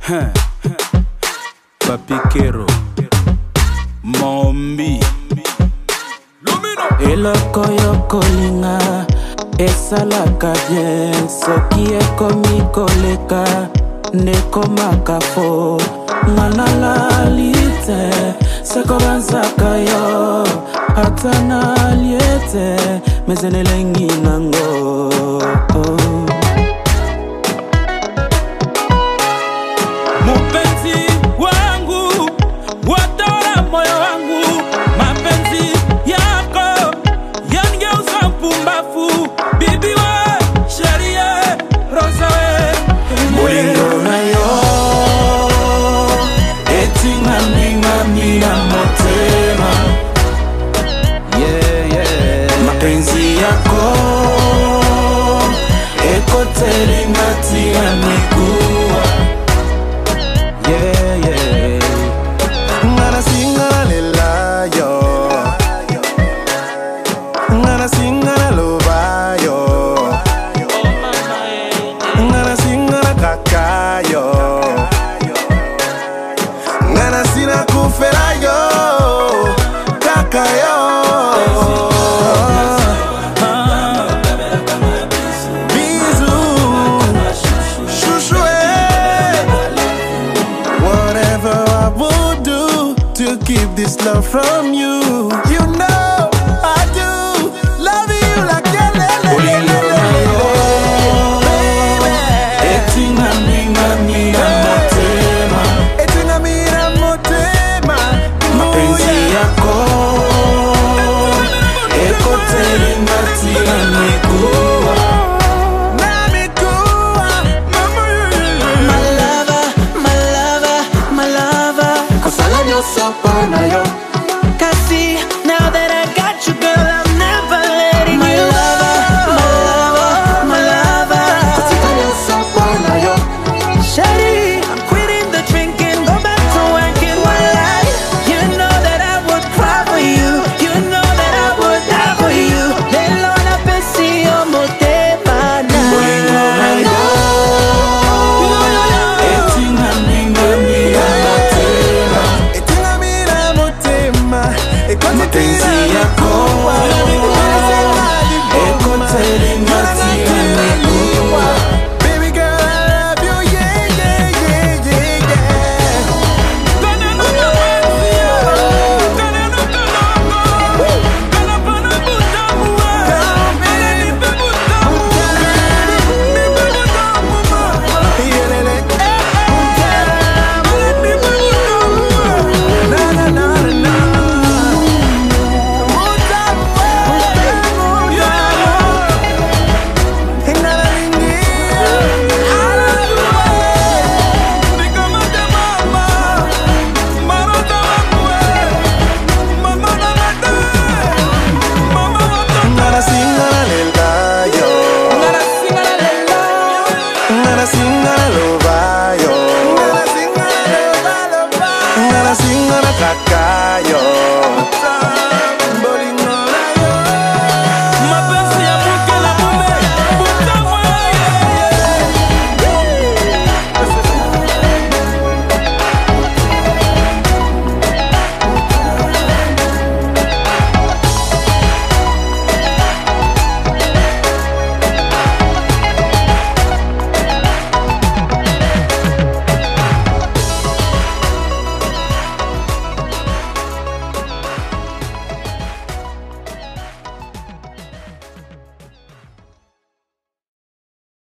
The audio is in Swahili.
Papikero Mombi Eloko yoko linga esalaka bien soki ekomi koleka ndeko makafo ngana lite seko banzaka yo ata naliete mezenelengi nango Mupenzi wangu watora moyo wangu mapenzi yako yangeuza mpumbafu bibi we sherie rosa we Bolingo na yo etinga ninga mina motema mapenzi yako ekotelinga tia mikuwa Ngana singa lela yo Ngana singa lova yo Ngana singa kaka yo Ngana sina kufera yo Kaka yo Bizu Shushu Whatever I would do to keep this love from you. You know I do love you like etinga ninga mina motema etinga mira motema mapenzi yako ekotelinga tia mikuwa Sopana yo Kasi, now that I got you girl I'm never letting you go My lover Katika sopana yo Shawty, I'm quitting the drinking Go back to working one life You know that I would cry for you You know that I would die for you Lelo na pesi yo motema na etinga ninga mina motema mapenzi yako ekotelinga tia mikuwa Baby girl, I love you, Kaka